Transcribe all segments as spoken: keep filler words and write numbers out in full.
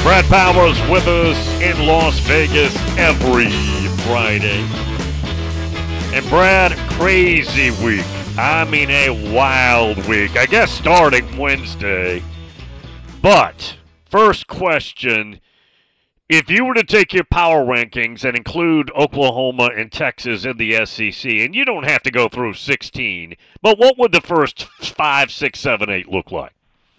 Brad Powers with us in Las Vegas every Friday. And Brad, crazy week. I mean, a wild week. I guess starting Wednesday. But, first question, if you were to take your power rankings and include Oklahoma and Texas in the S E C, and you don't have to go through sixteen, but what would the first five, six, seven, eight look like?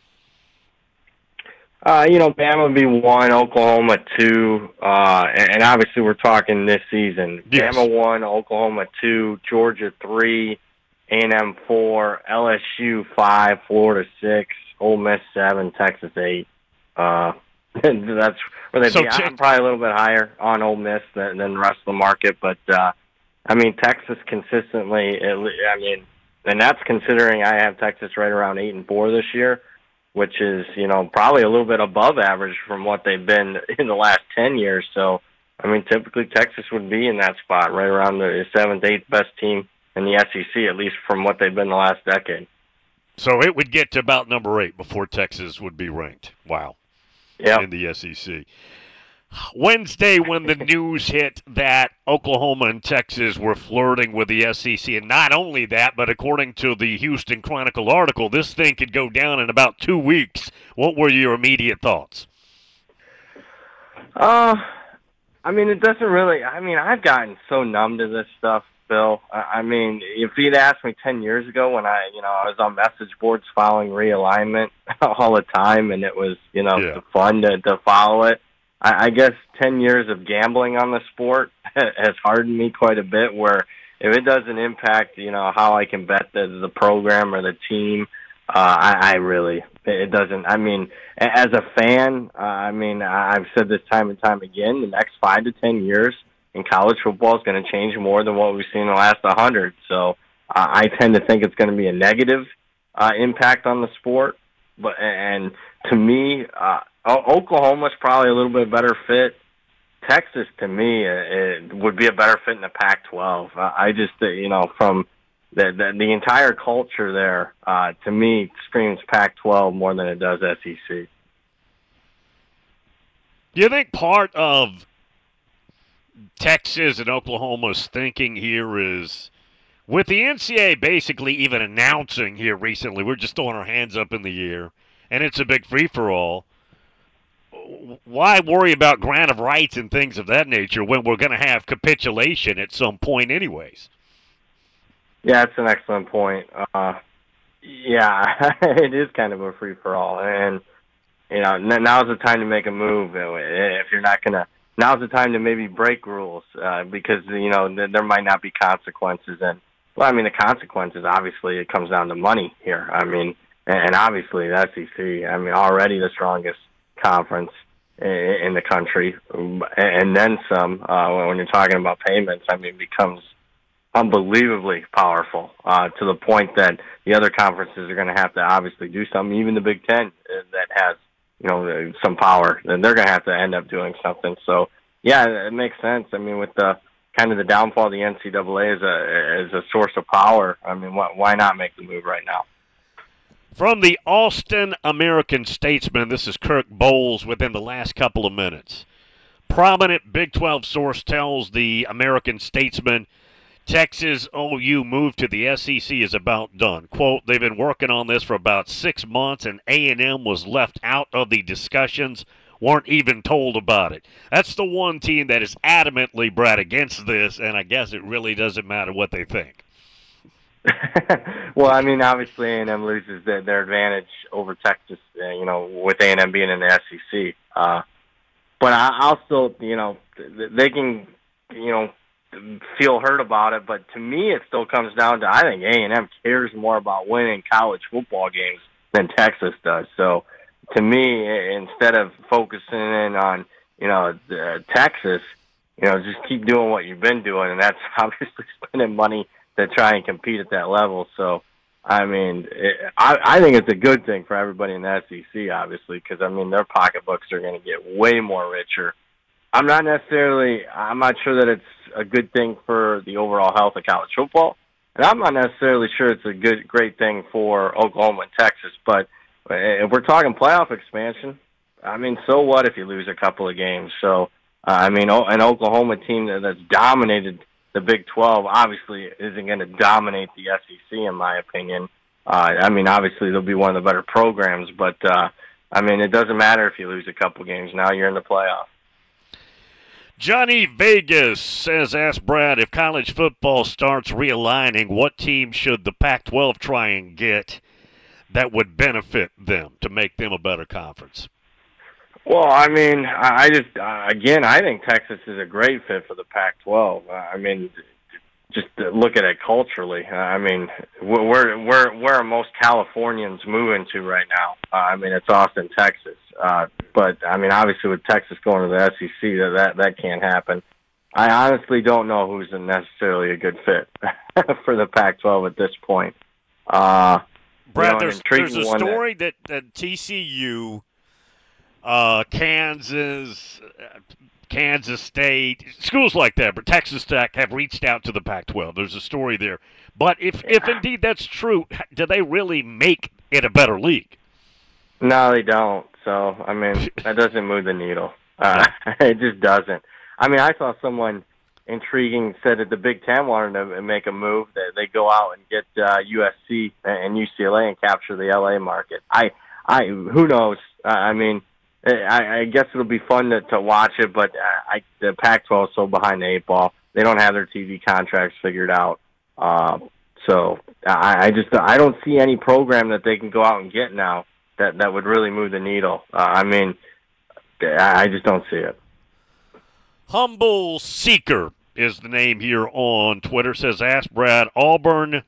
Uh, you know, Bama would be one, Oklahoma two, uh, and, and obviously we're talking this season. Yes. Bama one, Oklahoma two, Georgia three, A and M four, L S U five, Florida six, Ole Miss seven, Texas eight. Uh, that's where they'd So be. t- I'm probably a little bit higher on Ole Miss than, than the rest of the market, but uh, I mean Texas consistently. I mean, and that's considering I have Texas right around eight and four this year, which is, you know, probably a little bit above average from what they've been in the last ten years. So, I mean, typically Texas would be in that spot, right around the seventh, eighth best team in the S E C, at least from what they've been the last decade. So it would get to about number eight before Texas would be ranked. Wow. Yep. In the S E C. Wednesday, when the news hit that Oklahoma and Texas were flirting with the S E C, and not only that, but according to the Houston Chronicle article, this thing could go down in about two weeks. What were your immediate thoughts? Uh, I mean, it doesn't really. I mean, I've gotten so numb to this stuff, Bill. I mean, if you'd asked me ten years ago when I, you know, I was on message boards following realignment all the time, and it was, you know, Yeah. fun to, to follow it. I, I guess ten years of gambling on the sport has hardened me quite a bit. Where if it doesn't impact, you know, how I can bet the the program or the team, uh, I, I really it doesn't. I mean, as a fan, uh, I mean, I've said this time and time again. The next five to ten years in college football is going to change more than what we've seen in the last a hundred. So uh, I tend to think it's going to be a negative uh, impact on the sport. But and to me, uh, Oklahoma's probably a little bit better fit. Texas, to me, it would be a better fit in the Pac twelve. I just, you know, from the the, the entire culture there, uh, to me, screams Pac twelve more than it does S E C. Do you think part of Texas and Oklahoma's thinking here is, with the N C A A basically even announcing here recently, we're just throwing our hands up in the air, and it's a big free-for-all, why worry about grant of rights and things of that nature when we're going to have capitulation at some point anyways? Yeah, that's an excellent point. Uh, yeah, it is kind of a free-for-all, and you know, now's the time to make a move. If you're not gonna, now's the time to maybe break rules uh, because you know there might not be consequences. And well, I mean, the consequences obviously it comes down to money here. I mean, and obviously the S E C. I mean, already the strongest conference in the country, and then some. Uh, when you're talking about payments, I mean, it becomes unbelievably powerful uh, to the point that the other conferences are going to have to obviously do something. Even the Big Ten uh, that has, you know, some power, then they're going to have to end up doing something. So, yeah, it makes sense. I mean, with the kind of the downfall of the N C double A as a as a source of power, I mean, why, why not make the move right now? From the Austin American-Statesman, this is Kirk Bowles within the last couple of minutes. Prominent Big twelve source tells the American-Statesman Texas O U move to the S E C is about done. Quote, they've been working on this for about six months, and A and M was left out of the discussions, weren't even told about it. That's the one team that is adamantly, Brad, against this, and I guess it really doesn't matter what they think. Well, I mean, obviously A and M loses their, their advantage over Texas, uh, you know, with A and M being in the S E C. Uh, but I, I'll still, you know, they can, you know, feel hurt about it. But to me, it still comes down to I think A and M cares more about winning college football games than Texas does. So to me, instead of focusing in on, you know, uh, Texas, you know, just keep doing what you've been doing, and that's obviously spending money to try and compete at that level. So, I mean, it, I, I think it's a good thing for everybody in the S E C, obviously, because, I mean, their pocketbooks are going to get way more richer. I'm not necessarily, I'm not sure that it's a good thing for the overall health of college football, and I'm not necessarily sure it's a good, great thing for Oklahoma and Texas, but if we're talking playoff expansion, I mean, so what if you lose a couple of games? So, uh, I mean, o- an Oklahoma team that, that's dominated the Big twelve obviously isn't going to dominate the S E C, in my opinion. Uh, I mean, obviously they'll be one of the better programs, but uh, I mean, it doesn't matter if you lose a couple games. Now you're in the playoff. Johnny Vegas says, ask Brad, if college football starts realigning, what team should the Pac twelve try and get that would benefit them to make them a better conference? Well, I mean, I I just uh, again, I think Texas is a great fit for the Pac twelve. Uh, I mean, just to look at it culturally. Uh, I mean, where where where are most Californians moving to right now? Uh, I mean, it's Austin, Texas. Uh, but I mean, obviously, with Texas going to the S E C, that that, that can't happen. I honestly don't know who's necessarily a good fit for the Pac twelve at this point. Uh, you Brad, know, an there's there's intriguing a one that story that, that T C U, uh, Kansas, uh, Kansas State, schools like that, but Texas Tech have reached out to the Pac twelve. There's a story there. But if if yeah. indeed that's true, do they really make it a better league? No, they don't. So, I mean, that doesn't move the needle. Uh, No. it just doesn't. I mean, I saw someone intriguing said that the Big Ten wanted to make a move that they go out and get uh, U S C and U C L A and capture the L A market. I, I, who knows? Uh, I mean, I, I guess it'll be fun to, to watch it, but I, the Pac twelve is so behind the eight ball. They don't have their T V contracts figured out. Uh, so I, I just I don't see any program that they can go out and get now that that would really move the needle. Uh, I mean, I just don't see it. Humble Seeker is the name here on Twitter. Says, ask Brad, Auburn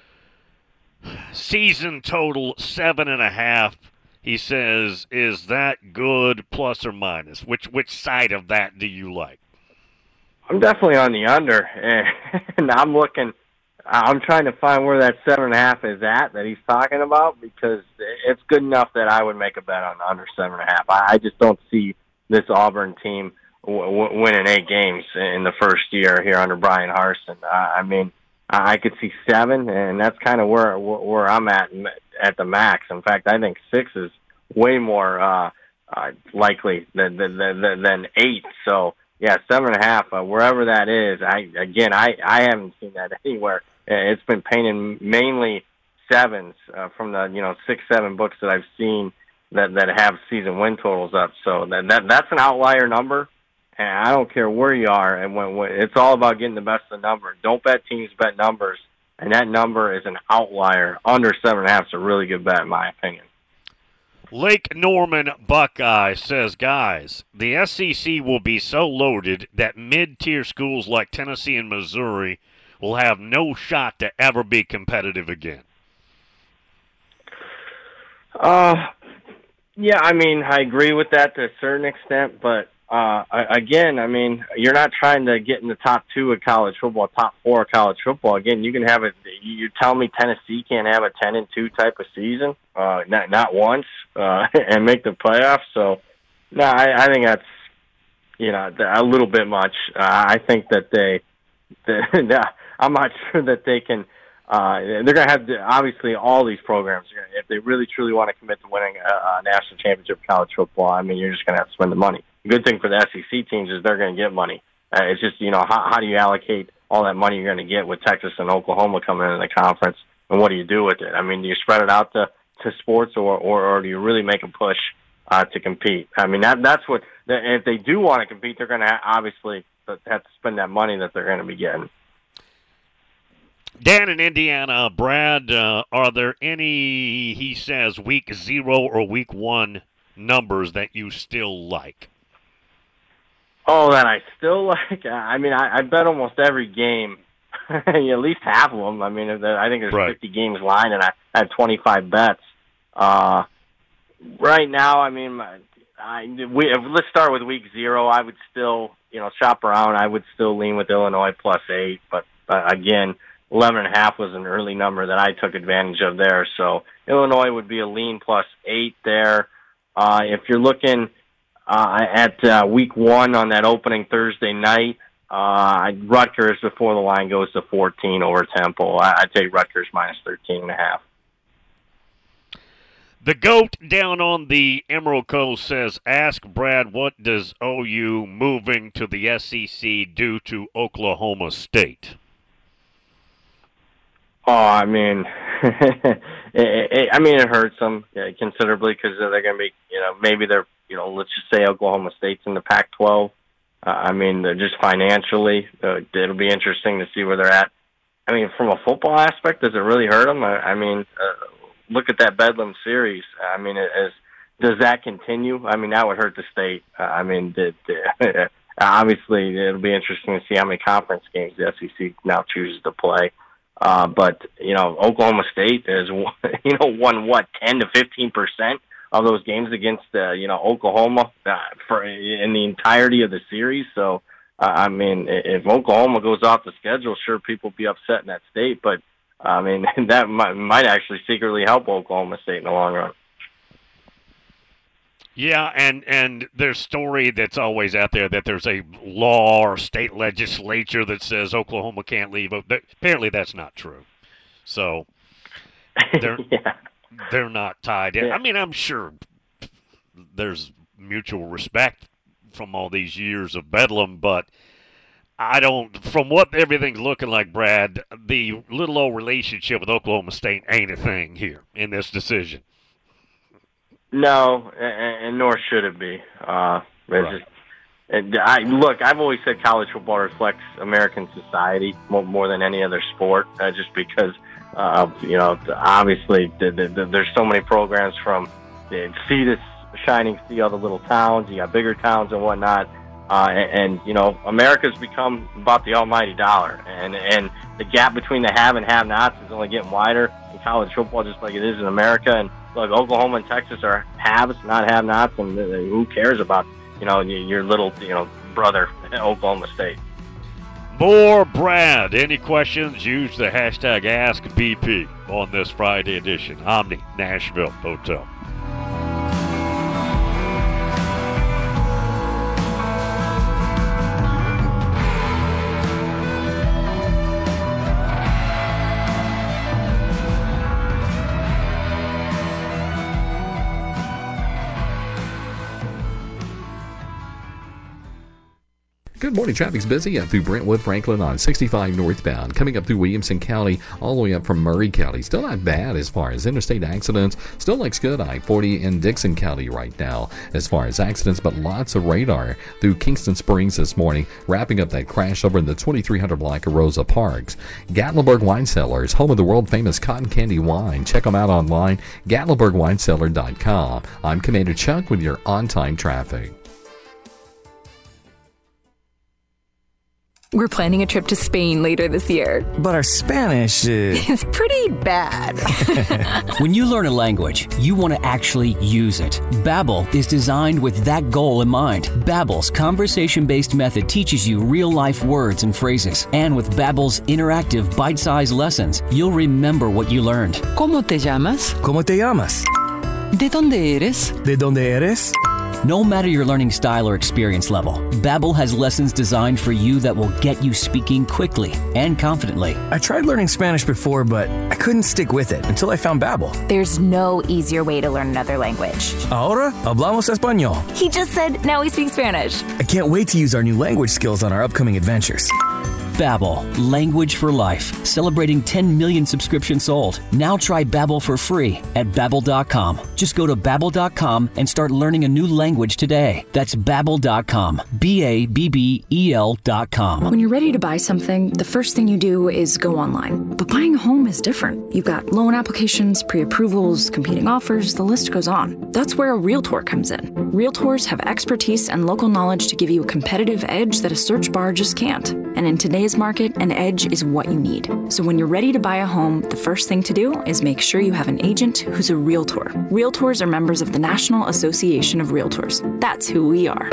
season total seven and a half. He says, is that good, plus or minus? Which which side of that do you like? I'm definitely on the under, and I'm looking. I'm trying to find where that seven and a half is at that he's talking about, because it's good enough that I would make a bet on under seven and a half. I just don't see this Auburn team w- w- winning eight games in the first year here under Brian Harsin. Uh, I mean, I could see seven, and that's kind of where where I'm at at the max. In fact, I think six is way more uh, uh, likely than, than than than eight. So yeah, seven and a half, uh, wherever that is. I again, I I haven't seen that anywhere. It's been painted mainly sevens uh, from the you know six seven books that I've seen that that have season win totals up. So that that that's an outlier number, and I don't care where you are. And when, when it's all about getting the best of the number. Don't bet teams, bet numbers. And that number is an outlier. Under seven and a half is a really good bet, in my opinion. Lake Norman Buckeye says, guys, the S E C will be so loaded that mid-tier schools like Tennessee and Missouri will have no shot to ever be competitive again. Uh, yeah, I mean, I agree with that to a certain extent, but uh, again, I mean, you're not trying to get in the top two of college football, top four of college football. Again, you can have it. You tell me Tennessee can't have a ten and two type of season, uh, not not once, uh, and make the playoffs. So, no, I, I think that's you know a little bit much. Uh, I think that they, the, I'm not sure that they can. Uh, they're going to have to, obviously all these programs, if they really truly want to commit to winning a, a national championship in college football, I mean, you're just going to have to spend the money. The good thing for the S E C teams is they're going to get money. Uh, it's just, you know, how, how do you allocate all that money you're going to get with Texas and Oklahoma coming into the conference, and what do you do with it? I mean, do you spread it out to, to sports, or, or, or do you really make a push uh, to compete? I mean, that that's what, if they do want to compete, they're going to obviously have to spend that money that they're going to be getting. Dan in Indiana, Brad, uh, are there any, he says, week zero or week one numbers that you still like? Oh, that I still like? I mean, I, I bet almost every game, at least half of them. I mean, I think there's Right. fifty games lined, and I, I have twenty-five bets. Uh, right now, I mean, I, we, let's start with week zero. I would still, you know, shop around. I would still lean with Illinois plus eight, but uh, again, eleven and a half was an early number that I took advantage of there. So Illinois would be a lean plus eight there. Uh, if you're looking uh, at uh, week one on that opening Thursday night, uh, Rutgers before the line goes to fourteen over Temple. I, I'd take Rutgers minus thirteen and a half. The GOAT down on the Emerald Coast says, ask Brad, what does O U moving to the S E C do to Oklahoma State? Oh, I mean, it, it, I mean, it hurts them yeah, considerably because they're going to be, you know, maybe they're, you know, let's just say Oklahoma State's in the Pac twelve. Uh, I mean, they're just financially, uh, it'll be interesting to see where they're at. I mean, from a football aspect, does it really hurt them? I, I mean, uh, look at that Bedlam series. I mean, it, as does that continue? I mean, that would hurt the state. Uh, I mean, the, the, obviously, it'll be interesting to see how many conference games the S E C now chooses to play. Uh, but you know, Oklahoma State has you know won what ten to fifteen percent of those games against uh, you know Oklahoma uh, for in the entirety of the series. So uh, I mean, if Oklahoma goes off the schedule, sure, people will be upset in that state. But I mean, that might, might actually secretly help Oklahoma State in the long run. Yeah, and, and there's story that's always out there that there's a law or state legislature that says Oklahoma can't leave. Apparently that's not true. So they're yeah. they're not tied in. Yeah. I mean, I'm sure there's mutual respect from all these years of Bedlam, but I don't, from what everything's looking like, Brad, the little old relationship with Oklahoma State ain't a thing here in this decision. No, and, and nor should it be. Uh, Right. just, and I look. I've always said college football reflects American society more, more than any other sport, uh, just because uh, you know obviously the, the, the, there's so many programs from the sea to shining sea, all the little towns. You got bigger towns and whatnot, uh, and, and you know America's become about the almighty dollar, and and the gap between the have and have-nots is only getting wider in college football, just like it is in America. And look, Oklahoma and Texas are haves, not have-nots, and who cares about, you know, your little, you know, brother, Oklahoma State. More Brad. Any questions? Use the hashtag AskBP on this Friday edition. Omni Nashville Hotel. Good morning. Traffic's busy up through Brentwood, Franklin on sixty-five northbound. Coming up through Williamson County, all the way up from Murray County. Still not bad as far as interstate accidents. Still looks good. I forty in Dixon County right now as far as accidents, but lots of radar through Kingston Springs this morning, wrapping up that crash over in the twenty-three hundred block of Rosa Parks. Gatlinburg Wine Cellars, home of the world-famous cotton candy wine. Check them out online, gatlinburg wine cellar dot com. I'm Commander Chuck with your on-time traffic. We're planning a trip to Spain later this year. But our Spanish is... It's pretty bad. When you learn a language, you want to actually use it. Babbel is designed with that goal in mind. Babbel's conversation-based method teaches you real-life words and phrases. And with Babbel's interactive, bite-sized lessons, you'll remember what you learned. ¿Cómo te llamas? ¿Cómo te llamas? ¿De dónde eres? ¿De dónde eres? No matter your learning style or experience level, Babbel has lessons designed for you that will get you speaking quickly and confidently. I tried learning Spanish before, but I couldn't stick with it until I found Babbel. There's no easier way to learn another language. Ahora hablamos español. He just said now we speak Spanish. I can't wait to use our new language skills on our upcoming adventures. Babbel, language for life. Celebrating ten million subscriptions sold. Now try Babbel for free at babbel dot com. Just go to babbel dot com and start learning a new language today. That's babbel dot com. B A B B E L dot com. When you're ready to buy something, the first thing you do is go online. But buying a home is different. You've got loan applications, pre-approvals, competing offers, the list goes on. That's where a Realtor comes in. Realtors have expertise and local knowledge to give you a competitive edge that a search bar just can't. And in today's market, an edge is what you need. So when you're ready to buy a home, the first thing to do is make sure you have an agent who's a Realtor. Realtors are members of the National Association of Realtors. That's who we are.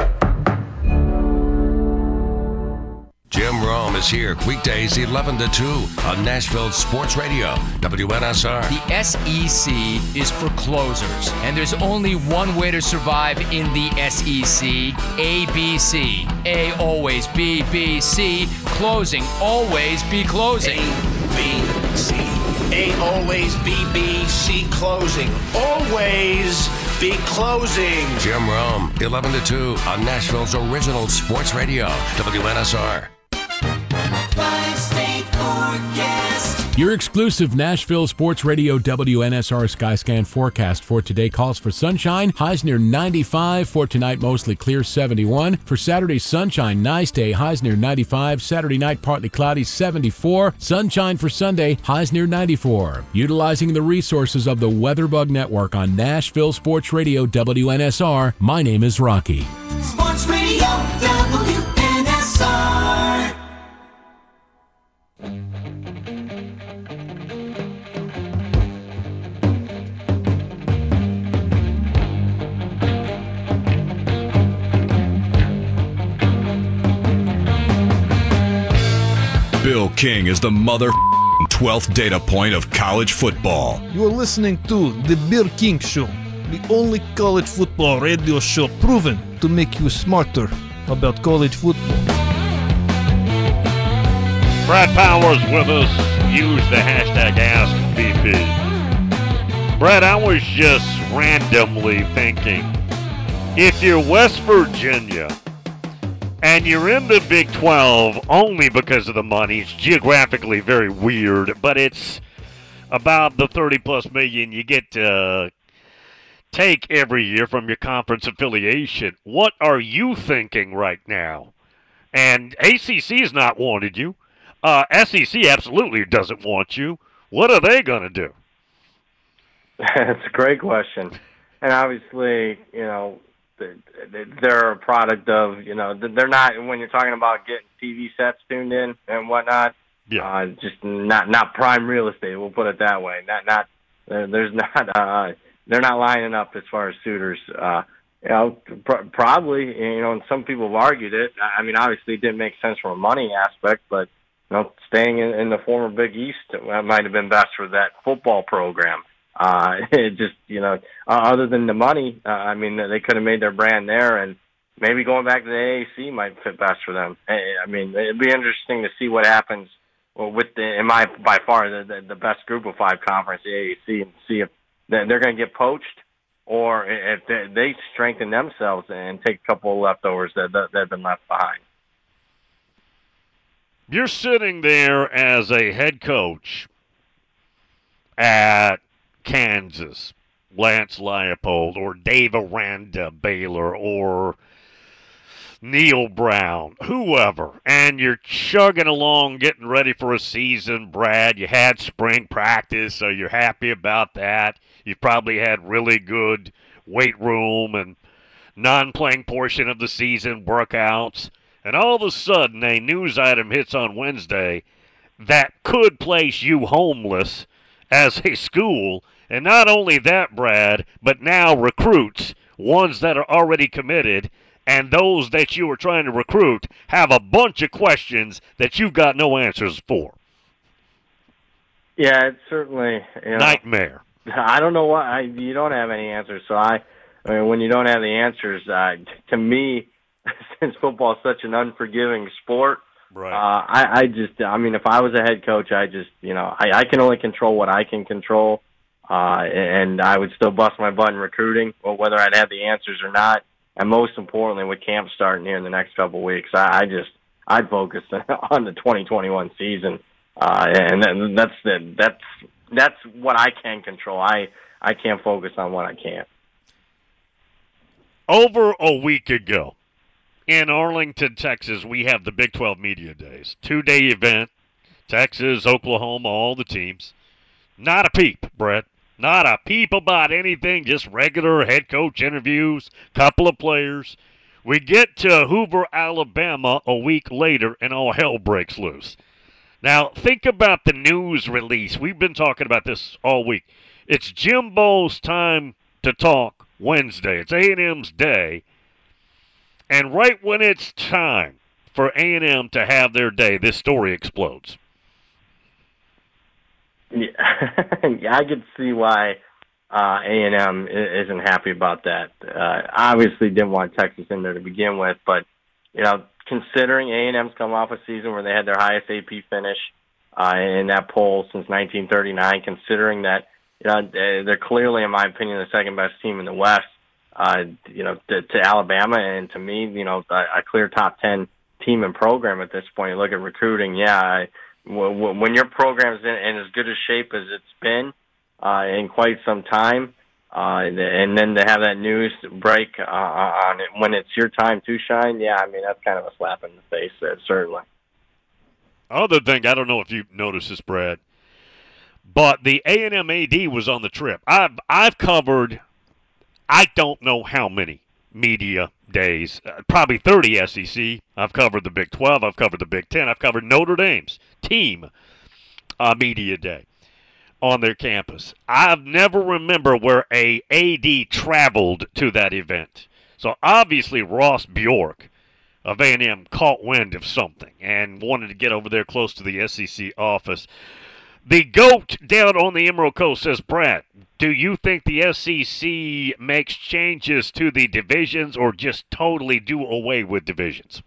Jim Rome is here weekdays eleven to two on Nashville Sports Radio, W N S R. The S E C is for closers, and there's only one way to survive in the S E C, A B C. A always B, B, C. Closing, always be closing. A, B, C. A always B B C closing. Always be closing. Jim Rome, eleven to two on Nashville's original sports radio, W N S R. Five-state forecast. Your exclusive Nashville Sports Radio W N S R Skyscan forecast for today calls for sunshine, highs near ninety-five. For tonight, mostly clear, seventy-one. For Saturday, sunshine, nice day, highs near ninety-five. Saturday night, partly cloudy, seventy-four. Sunshine for Sunday, highs near ninety-four. Utilizing the resources of the WeatherBug Network on Nashville Sports Radio W N S R, my name is Rocky. Sports Radio W N S R. Bill King is the mother twelfth data point of college football. You are listening to The Bill King Show, the only college football radio show proven to make you smarter about college football. Brad Powers with us. Use the hashtag AskBP. Brad, I was just randomly thinking, if you're West Virginia and you're in the Big twelve only because of the money, it's geographically very weird, but it's about the thirty plus million you get to take every year from your conference affiliation. What are you thinking right now? And A C C has not wanted you. Uh, S E C absolutely doesn't want you. What are they going to do? That's a great question. And obviously, you know, they're a product of, you know, they're not, when you're talking about getting T V sets tuned in and whatnot, yeah. uh, just not not prime real estate, we'll put it that way. Not, not there's not, uh, they're not lining up as far as suitors. Uh, you know, pr- probably, you know, and some people have argued it. I mean, obviously it didn't make sense from a money aspect, but, you know, staying in, in the former Big East might have been best for that football program. Uh, it just, you know, uh, other than the money, uh, I mean, they could have made their brand there, and maybe going back to the A A C might fit best for them. I mean, it'd be interesting to see what happens with the, in my, by far, the, the, the best group of five conference, the A A C, and see if they're going to get poached or if they, they strengthen themselves and take a couple of leftovers that, that, that have been left behind. You're sitting there as a head coach at Kansas, Lance Leipold, or Dave Aranda, Baylor, or Neil Brown, whoever, and you're chugging along getting ready for a season, Brad. You had spring practice, so you're happy about that. You've probably had really good weight room and non-playing portion of the season workouts, and all of a sudden a news item hits on Wednesday that could place you homeless as a school. And not only that, Brad, but now recruits, ones that are already committed, and those that you are trying to recruit have a bunch of questions that you've got no answers for. Yeah, it's certainly, you know, nightmare. I don't know why I, you don't have any answers. So I, I mean, when you don't have the answers, uh, to me, since football is such an unforgiving sport, right. uh, I, I just, I mean, if I was a head coach, I just, you know, I, I can only control what I can control. Uh, and I would still bust my butt in recruiting, or whether I'd have the answers or not. And most importantly, with camp starting here in the next couple of weeks, I, I just I'd focus on the twenty twenty-one season, uh, and that's the, that's that's what I can control. I I can't focus on what I can't. Over a week ago, in Arlington, Texas, we have the Big twelve Media Days, two-day event. Texas, Oklahoma, all the teams. Not a peep, Brett. Not a peep about anything, just regular head coach interviews, couple of players. We get to Hoover, Alabama a week later, and all hell breaks loose. Now, think about the news release. We've been talking about this all week. It's Jimbo's time to talk Wednesday. It's A and M's day. And right when it's time for A and M to have their day, this story explodes. Yeah, yeah, I could see why uh, A and M isn't happy about that. Uh, obviously, didn't want Texas in there to begin with, but you know, considering A and M's come off a season where they had their highest A P finish, uh, in that poll since nineteen thirty-nine, considering that, you know, they're clearly, in my opinion, the second best team in the West, uh, you know, to, to Alabama, and to me, you know, a, a clear top ten team and program at this point. Look at recruiting. Yeah, I, w- w- when your program's in, in as good a shape as it's been uh, in quite some time, uh, and then to have that news break uh, on it when it's your time to shine, yeah, I mean, that's kind of a slap in the face, uh, certainly. Other thing, I don't know if you noticed this, Brad, but the A and M A D was on the trip. I've I've covered, I don't know how many media days, uh, probably thirty S E C. I've covered the Big twelve. I've covered the Big ten. I've covered Notre Dame's team uh, media day on their campus. I've never remember where a AD traveled to that event. So obviously Ross Bjork of A and M caught wind of something and wanted to get over there close to the S E C office. The GOAT down on the Emerald Coast says, Brad, do you think the S E C makes changes to the divisions or just totally do away with divisions?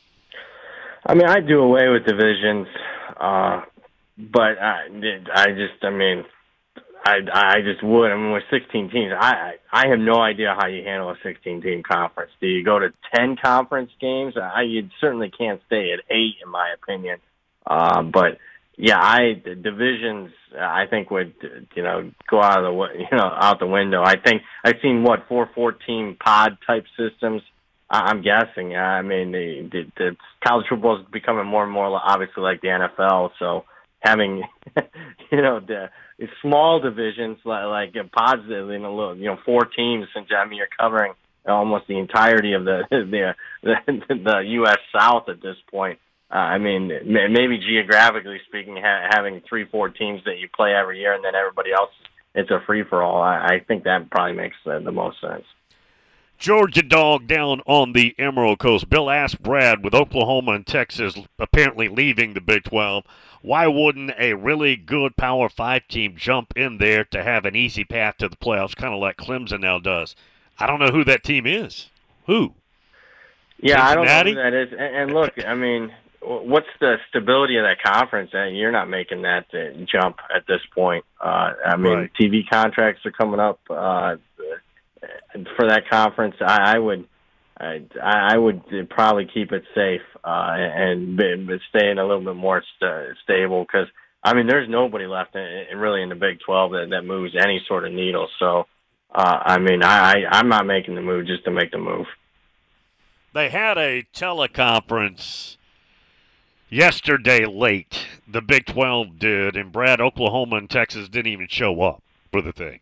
I mean, I do away with divisions, uh, but I, I just, I mean, I, I just would. I mean, with sixteen teams, I, I have no idea how you handle a sixteen-team conference. Do you go to ten conference games? I, you certainly can't stay at eight, in my opinion. Uh, but yeah, I the divisions I think would you know go out of the you know out the window. I think I've seen what four four-team pod type systems. I'm guessing. I mean, the, the, the college football is becoming more and more obviously like the N F L. So having you know the small divisions like, like pods, you know, you know, four teams. Since I mean, you're covering almost the entirety of the the the, the U S South at this point. Uh, I mean, maybe geographically speaking, ha- having three, four teams that you play every year, and then everybody else, it's a free for all. I, I think that probably makes uh, the most sense. Georgia Dog down on the Emerald Coast. Bill asked Brad, with Oklahoma and Texas apparently leaving the Big twelve, why wouldn't a really good Power five team jump in there to have an easy path to the playoffs, kind of like Clemson now does? I don't know who that team is. Who? Yeah, Cincinnati? I don't know who that is. And, and look, I mean, what's the stability of that conference? Uh, you're not making that uh, jump at this point. Uh, I mean, right. T V contracts are coming up. Uh, for that conference, I, I would, I, I would probably keep it safe uh, and but stay in a little bit more st- stable because I mean, there's nobody left in, in really in the Big twelve that, that moves any sort of needle. So, uh, I mean, I, I'm not making the move just to make the move. They had a teleconference yesterday late. The Big twelve did, and Brad, Oklahoma and Texas didn't even show up for the thing.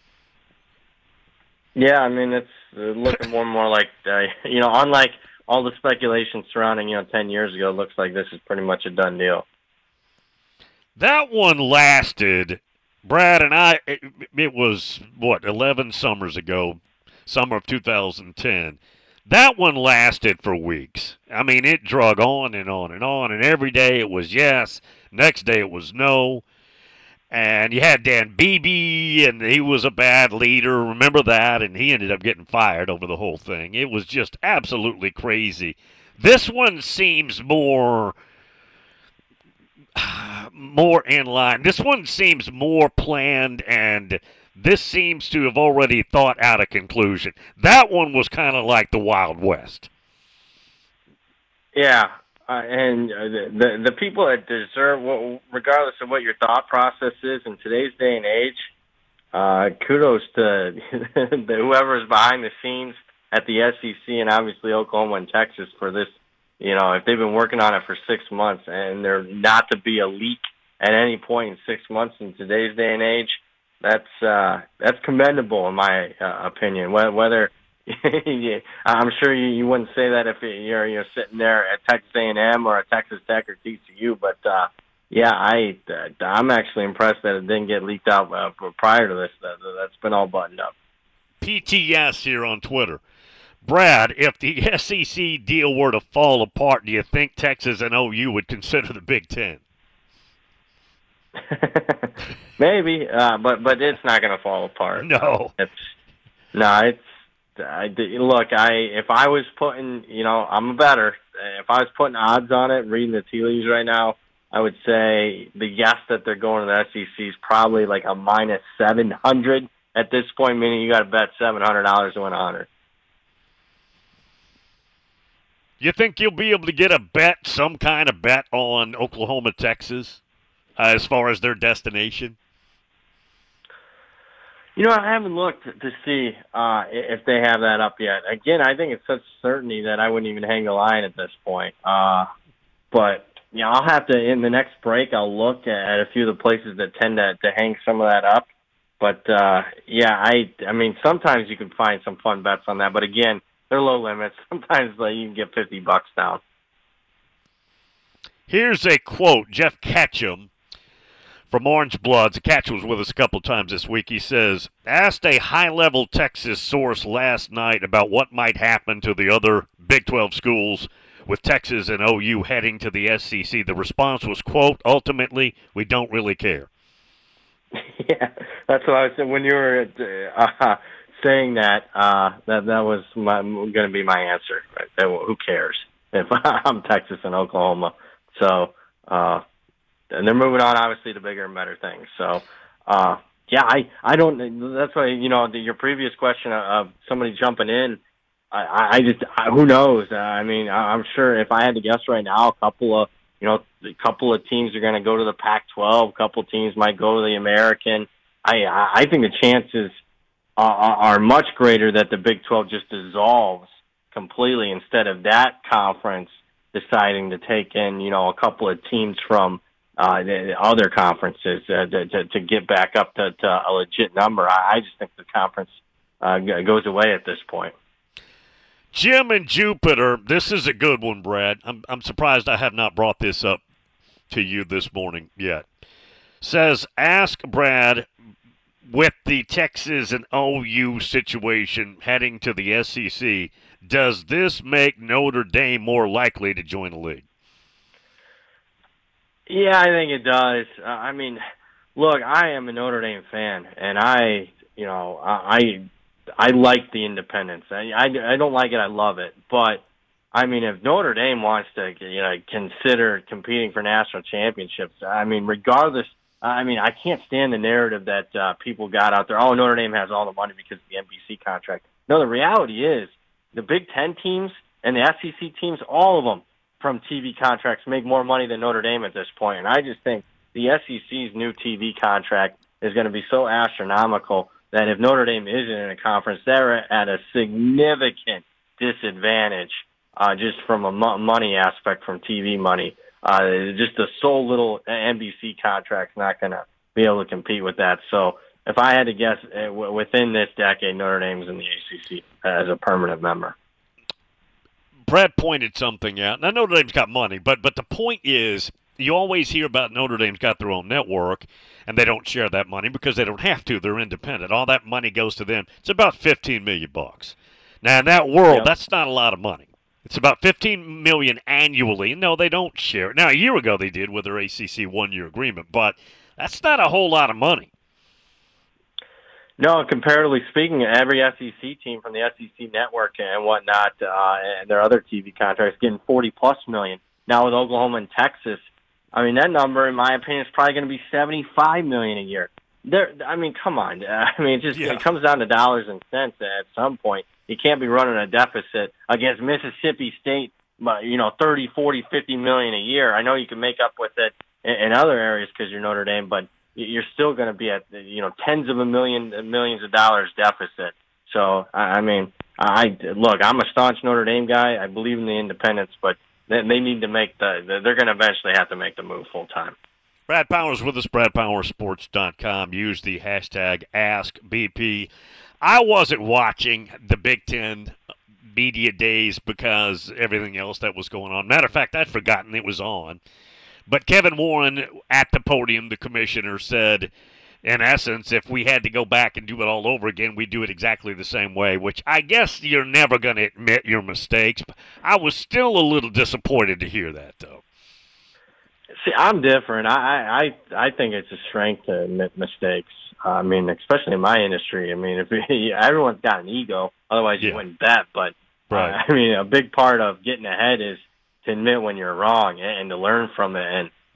Yeah, I mean, it's looking more and more like, uh, you know, unlike all the speculation surrounding, you know, ten years ago, it looks like this is pretty much a done deal. That one lasted, Brad and I, it, it was, what, eleven summers ago, summer of two thousand ten. That one lasted for weeks. I mean, it drug on and on and on, and every day it was yes, next day it was no. And you had Dan Beebe, and he was a bad leader. Remember that? And he ended up getting fired over the whole thing. It was just absolutely crazy. This one seems more, more in line. This one seems more planned, and this seems to have already thought out a conclusion. That one was kind of like the Wild West. Yeah, uh, and uh, the, the the people that deserve, well, regardless of what your thought process is in today's day and age, uh, kudos to the, whoever is behind the scenes at the S E C and obviously Oklahoma and Texas for this. You know, if they've been working on it for six months and there not to be a leak at any point in six months in today's day and age, that's uh, that's commendable in my uh, opinion. Whether yeah, I'm sure you, you wouldn't say that if you're you're sitting there at Texas A and M or at Texas Tech or T C U, but uh, yeah, I uh, I'm actually impressed that it didn't get leaked out uh, prior to this. That, that's been all buttoned up. P T S here on Twitter. Brad, if the S E C deal were to fall apart, do you think Texas and O U would consider the Big Ten? Maybe, uh, but but it's not going to fall apart. No, it's no, it's. I, look, I if I was putting, you know, I'm a better. If I was putting odds on it, reading the tea leaves right now, I would say the guess that they're going to the S E C is probably like a minus seven hundred at this point, meaning you got to bet seven hundred dollars to win one hundred. You think you'll be able to get a bet, some kind of bet on Oklahoma, Texas, uh, as far as their destination? You know, I haven't looked to see uh, if they have that up yet. Again, I think it's such certainty that I wouldn't even hang the line at this point. Uh, but yeah, I'll have to, in the next break, I'll look at a few of the places that tend to, to hang some of that up. But, uh, yeah, I I mean, sometimes you can find some fun bets on that. But, again, they're low limits. Sometimes like, you can get fifty bucks down. Here's a quote, Jeff Ketchum from Orange Bloods. Ketchum was with us a couple times this week. He says, asked a high-level Texas source last night about what might happen to the other Big twelve schools with Texas and O U heading to the S E C. The response was, quote, ultimately, we don't really care. Yeah, that's what I was saying. When you were uh, saying that, uh, that that was going to be my answer. Right? That, who cares if I'm Texas and Oklahoma? So, uh, and they're moving on, obviously, to bigger and better things. So, uh, yeah, I, I don't, that's why, you know, the, your previous question of somebody jumping in, I, I just, I, who knows? Uh, I mean, I'm sure if I had to guess right now, a couple of, you know, a couple of teams are going to go to the Pac twelve. A couple of teams might go to the American. I, I think the chances are, are much greater that the Big twelve just dissolves completely instead of that conference deciding to take in, you know, a couple of teams from uh, the other conferences uh, to, to, to get back up to, to a legit number. I, I just think the conference uh, goes away at this point. Jim and Jupiter, this is a good one, Brad. I'm I'm surprised I have not brought this up to you this morning yet. Says, ask Brad, with the Texas and O U situation heading to the S E C, does this make Notre Dame more likely to join the league? Yeah, I think it does. Uh, I mean, look, I am a Notre Dame fan, and I, you know, I I like the independence. I, I, I don't like it, I love it. But, I mean, if Notre Dame wants to, you know, consider competing for national championships, I mean, regardless, I mean, I can't stand the narrative that uh, people got out there, oh, Notre Dame has all the money because of the N B C contract. No, the reality is the Big Ten teams and the S E C teams, all of them from T V contracts make more money than Notre Dame at this point. And I just think the S E C's new T V contract is going to be so astronomical that if Notre Dame isn't in a conference, they're at a significant disadvantage uh, just from a mo- money aspect, from T V money. Uh, just a sole little N B C contract's not going to be able to compete with that. So if I had to guess, uh, w- within this decade, Notre Dame's in the A C C as a permanent member. Brad pointed something out. Now, Notre Dame's got money, but but the point is, you always hear about Notre Dame's got their own network, and they don't share that money because they don't have to. They're independent. All that money goes to them. It's about fifteen million bucks. Now, in that world, yep. That's not a lot of money. It's about fifteen million annually. No, they don't share it. Now, a year ago they did with their A C C one-year agreement, but that's not a whole lot of money. No, comparatively speaking, every S E C team from the S E C network and whatnot, uh, and their other T V contracts, getting forty plus million. Now with Oklahoma and Texas, I mean, that number, in my opinion, is probably going to be seventy-five million a year. There, I mean, come on. I mean, it just yeah. it comes down to dollars and cents at some point. You can't be running a deficit against Mississippi State, you know, thirty, forty, fifty million a year. I know you can make up with it in other areas because you're Notre Dame, but you're still going to be at, you know, tens of a million, millions of dollars deficit. So, I mean, I look, I'm a staunch Notre Dame guy. I believe in the independence, but they, they need to make the, they're going to eventually have to make the move full time. Brad Powers with us, brad power sports dot com. Use the hashtag Ask B P. I wasn't watching the Big Ten media days because everything else that was going on. Matter of fact, I'd forgotten it was on. But Kevin Warren at the podium, the commissioner, said, in essence, if we had to go back and do it all over again, we'd do it exactly the same way, which I guess you're never going to admit your mistakes. But I was still a little disappointed to hear that, though. See, I'm different. I I, I think it's a strength to admit mistakes. I mean, especially in my industry. I mean, if we, everyone's got an ego, otherwise you yeah. wouldn't bet. But, right. uh, I mean, a big part of getting ahead is to admit when you're wrong and to learn from it. And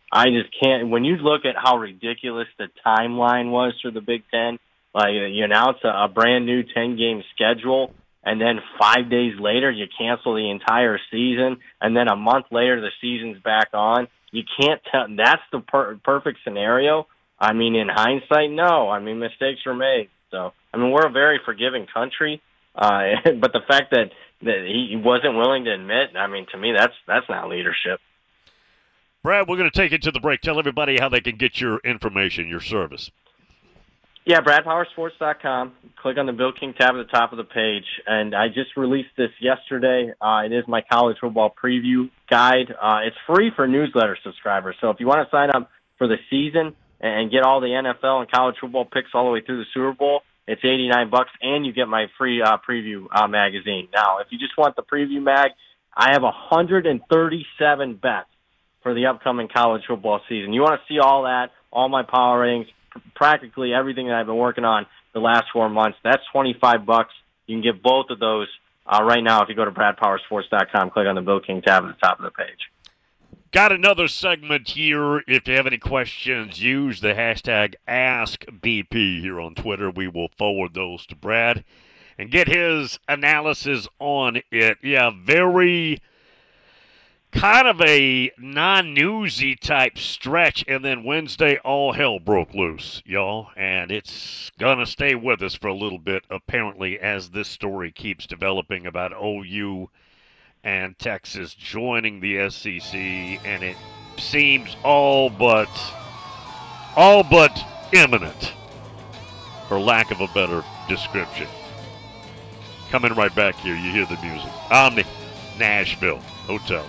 I just can't. When you look at how ridiculous the timeline was for the Big Ten, like you announce a, a brand new ten-game schedule, and then five days later you cancel the entire season, and then a month later the season's back on. You can't tell. That's the per- perfect scenario. I mean, in hindsight, no. I mean, mistakes were made. So, I mean, we're a very forgiving country, uh, but the fact that, that he wasn't willing to admit, I mean, to me, that's that's not leadership. Brad, we're going to take it to the break. Tell everybody how they can get your information, your service. Yeah, brad power sports dot com. Click on the Bill King tab at the top of the page. And I just released this yesterday. Uh, it is my college football preview guide. Uh, it's free for newsletter subscribers. So if you want to sign up for the season and get all the N F L and college football picks all the way through the Super Bowl, it's eighty-nine bucks, and you get my free uh, preview uh, magazine. Now, if you just want the preview mag, I have one hundred thirty-seven bets for the upcoming college football season. You want to see all that, all my power ratings, practically everything that I've been working on the last four months. That's twenty-five bucks. You can get both of those uh, right now if you go to brad power sports dot com, click on the Bill King tab at the top of the page. Got another segment here. If you have any questions, use the hashtag AskBP here on Twitter. We will forward those to Brad and get his analysis on it. Yeah, very kind of a non-newsy type stretch, and then Wednesday all hell broke loose, y'all, and it's going to stay with us for a little bit, apparently, as this story keeps developing about O U and Texas joining the S E C, and it seems all but, all but imminent, for lack of a better description. Coming right back here, you hear the music. Omni, Nashville Hotel.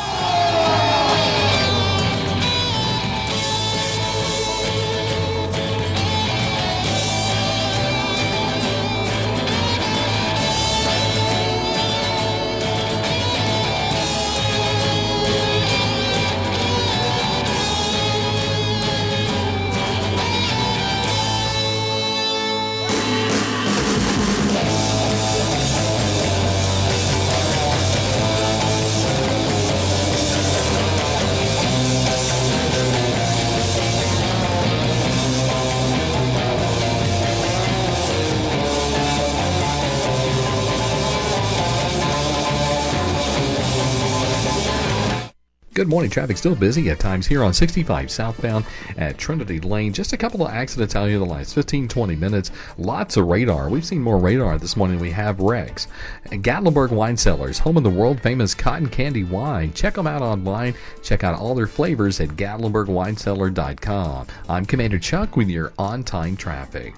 Good morning. Traffic still busy at times here on sixty-five southbound at Trinity Lane. Just a couple of accidents out here the last fifteen, twenty minutes. Lots of radar. We've seen more radar this morning than we have wrecks. And Gatlinburg Wine Cellars, home of the world-famous cotton candy wine. Check them out online. Check out all their flavors at gatlinburg wine cellar dot com. I'm Commander Chuck with your on-time traffic.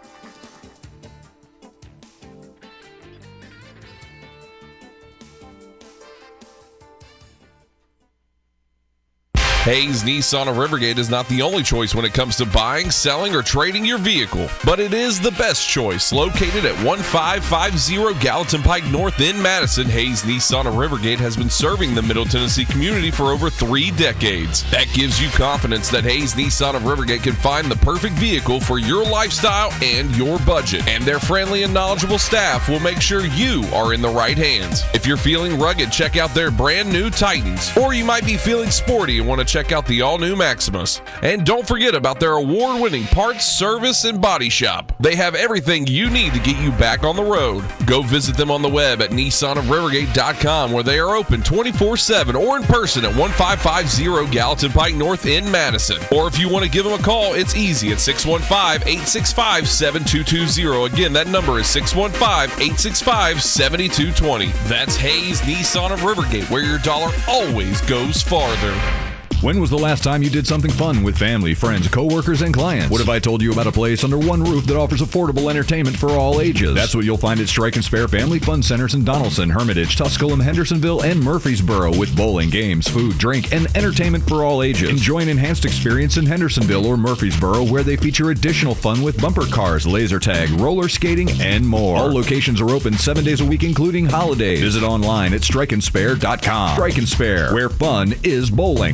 Hayes Nissan of Rivergate is not the only choice when it comes to buying, selling, or trading your vehicle, but it is the best choice. Located at one five five zero Gallatin Pike North in Madison, Hayes Nissan of Rivergate has been serving the Middle Tennessee community for over three decades. That gives you confidence that Hayes Nissan of Rivergate can find the perfect vehicle for your lifestyle and your budget. And their friendly and knowledgeable staff will make sure you are in the right hands. If you're feeling rugged, check out their brand new Titans. Or you might be feeling sporty and want to check out the all-new Maximus. And don't forget about their award-winning parts, service, and body shop. They have everything you need to get you back on the road. Go visit them on the web at nissan of rivergate dot com, where they are open twenty-four seven, or in person at one five five zero Gallatin Pike North in Madison. Or if you want to give them a call, it's easy at six one five, eight six five, seven two two zero. Again, that number is six one five, eight six five, seven two two zero. That's Hayes Nissan of Rivergate, where your dollar always goes farther. When was the last time you did something fun with family, friends, coworkers, and clients? What if I told you about a place under one roof that offers affordable entertainment for all ages? That's what you'll find at Strike and Spare Family Fun Centers in Donaldson, Hermitage, Tusculum, Hendersonville, and Murfreesboro, with bowling, games, food, drink, and entertainment for all ages. Enjoy an enhanced experience in Hendersonville or Murfreesboro, where they feature additional fun with bumper cars, laser tag, roller skating, and more. All locations are open seven days a week, including holidays. Visit online at strike and spare dot com. Strike and Spare, where fun is bowling.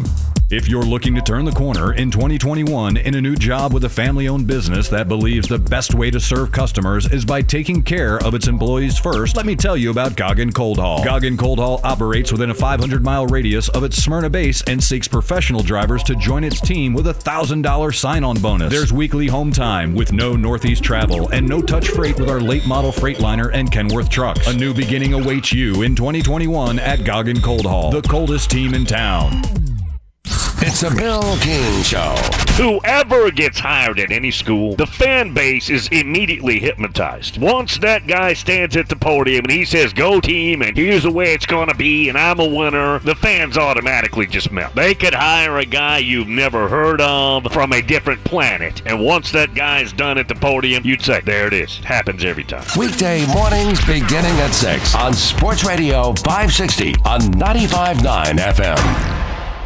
If you're looking to turn the corner in twenty twenty-one in a new job with a family-owned business that believes the best way to serve customers is by taking care of its employees first, let me tell you about Goggin Cold Haul. Goggin Cold Haul operates within a five hundred mile radius of its Smyrna base and seeks professional drivers to join its team with a one thousand dollars sign-on bonus. There's weekly home time with no Northeast travel and no-touch freight with our late model Freightliner and Kenworth trucks. A new beginning awaits you in twenty twenty-one at Goggin Cold Haul, the coldest team in town. It's a Bill King Show. Whoever gets hired at any school, the fan base is immediately hypnotized. Once that guy stands at the podium and he says, "Go team," and here's the way it's going to be, and I'm a winner, the fans automatically just melt. They could hire a guy you've never heard of from a different planet, and once that guy's done at the podium, you'd say, there it is. It happens every time. Weekday mornings beginning at six on Sports Radio five sixty on ninety-five point nine F M.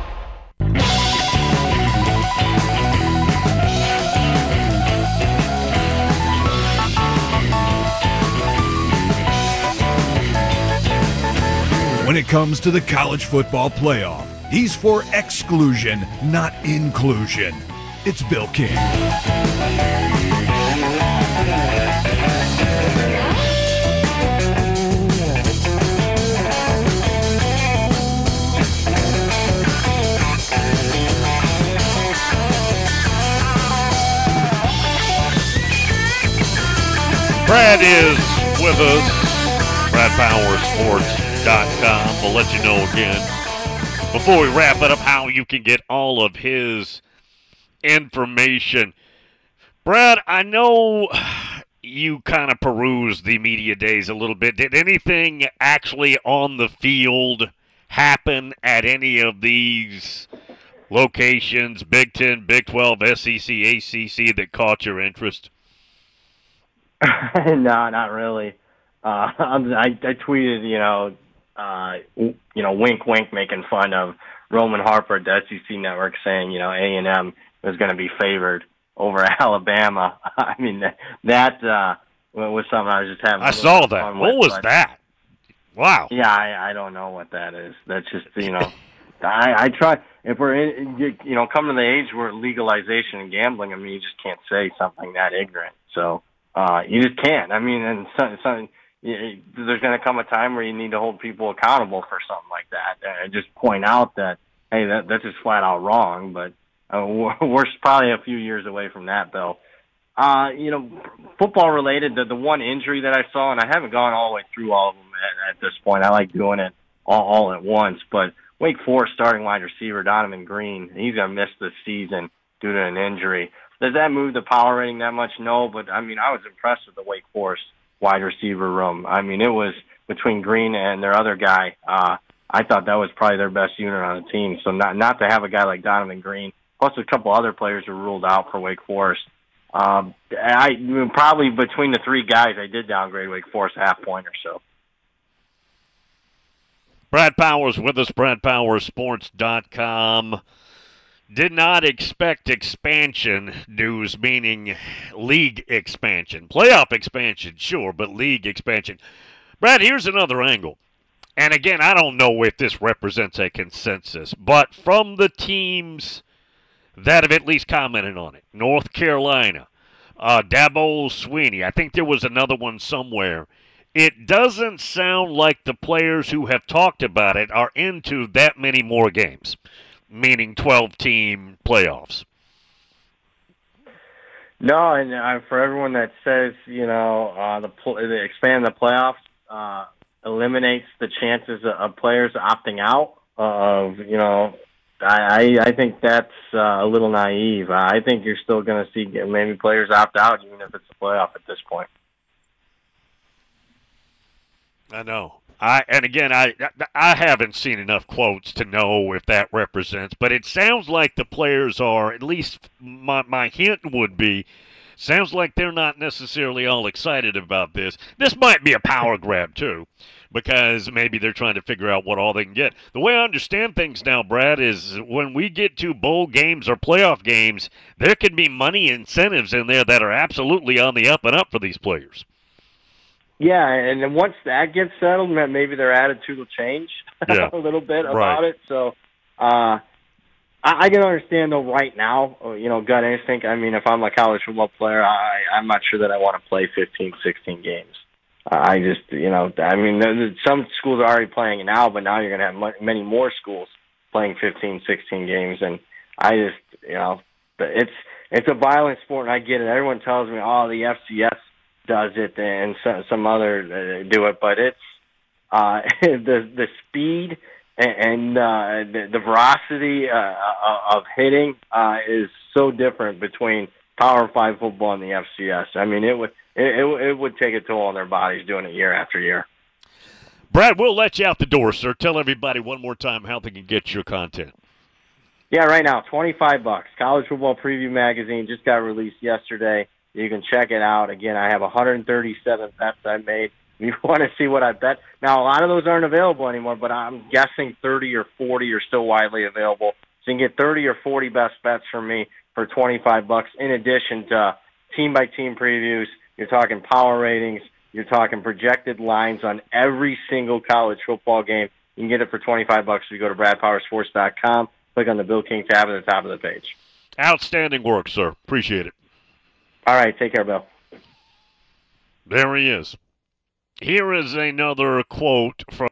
When it comes to the college football playoff, he's for exclusion, not inclusion. It's Bill King. Brad is with us. Brad Power Sports dot com. We'll let you know again before we wrap it up how you can get all of his information. Brad, I know you kind of perused the media days a little bit. Did anything actually on the field happen at any of these locations, Big Ten, Big twelve, S E C, A C C, that caught your interest? No, not really. Uh, I, I tweeted, you know, uh, you know, wink, wink, making fun of Roman Harper at the S E C Network, saying, you know, A and M was going to be favored over Alabama. I mean, that, that uh, was something I was just having. I saw that. What was that? Wow. Yeah, I, I don't know what that is. That's just, you know, I, I try. If we're in, you know, coming to the age where legalization and gambling, I mean, you just can't say something that ignorant. So uh, you just can't. I mean, and some, some, there's going to come a time where you need to hold people accountable for something like that, and just point out that, hey, that that's just flat out wrong. But uh, we're, we're probably a few years away from that, Bill. Uh, you know, football related, the the one injury that I saw, and I haven't gone all the way through all of them at, at this point. I like doing it all, all at once. But Wake Forest starting wide receiver Donovan Green, he's going to miss this season due to an injury. Does that move the power rating that much? No, but I mean, I was impressed with the Wake Forest wide receiver room. I mean, it was between Green and their other guy. Uh, I thought that was probably their best unit on the team. So not not to have a guy like Donovan Green, plus a couple other players who ruled out for Wake Forest. Um, I probably between the three guys, I did downgrade Wake Forest a half point or so. Brad Powers with us, Brad Power Sports dot com. Did not expect expansion news, meaning league expansion. Playoff expansion, sure, but league expansion. Brad, here's another angle. And again, I don't know if this represents a consensus, but from the teams that have at least commented on it, North Carolina, uh, Dabo Swinney, I think there was another one somewhere. It doesn't sound like the players who have talked about it are into that many more games, meaning twelve-team playoffs. No, and uh, for everyone that says, you know, uh, the, pl- the expand the playoffs uh, eliminates the chances of players opting out of, you know, I, I think that's uh, a little naive. I think you're still going to see maybe players opt out, even if it's a playoff at this point. I know. I and again, I I haven't seen enough quotes to know if that represents, but it sounds like the players are, at least my my hint would be, sounds like they're not necessarily all excited about this. This might be a power grab too, because maybe they're trying to figure out what all they can get. The way I understand things now, Brad, is when we get to bowl games or playoff games, there can be money incentives in there that are absolutely on the up and up for these players. Yeah, and then once that gets settled, maybe their attitude will change yeah. a little bit about right. it. So, uh, I, I can understand though right now, uh, you know, gut instinct. I mean, if I'm a college football player, I, I'm not sure that I want to play fifteen, sixteen games. Uh, I just, you know, I mean, there- there- some schools are already playing it now, but now you're going to have mu- many more schools playing fifteen, sixteen games, and I just, you know, it's it's a violent sport, and I get it. Everyone tells me, oh, the F C S does it, and so, some other uh, do it, but it's uh, the the speed and, and uh, the, the velocity uh, of hitting uh, is so different between Power Five football and the F C S. I mean, it would it, it, it would take a toll on their bodies doing it year after year. Brad, we'll let you out the door, sir. Tell everybody one more time how they can get your content. Yeah, right now, twenty-five bucks. College Football Preview Magazine just got released yesterday. You can check it out. Again, I have one hundred thirty-seven bets I made. If you want to see what I bet. Now, a lot of those aren't available anymore, but I'm guessing thirty or forty are still widely available. So you can get thirty or forty best bets from me for twenty-five bucks, in addition to team-by-team previews. You're talking power ratings. You're talking projected lines on every single college football game. You can get it for twenty-five bucks if you go to brad power sports dot com. Click on the Bill King tab at the top of the page. Outstanding work, sir. Appreciate it. All right. Take care, Bill. There he is. Here is another quote from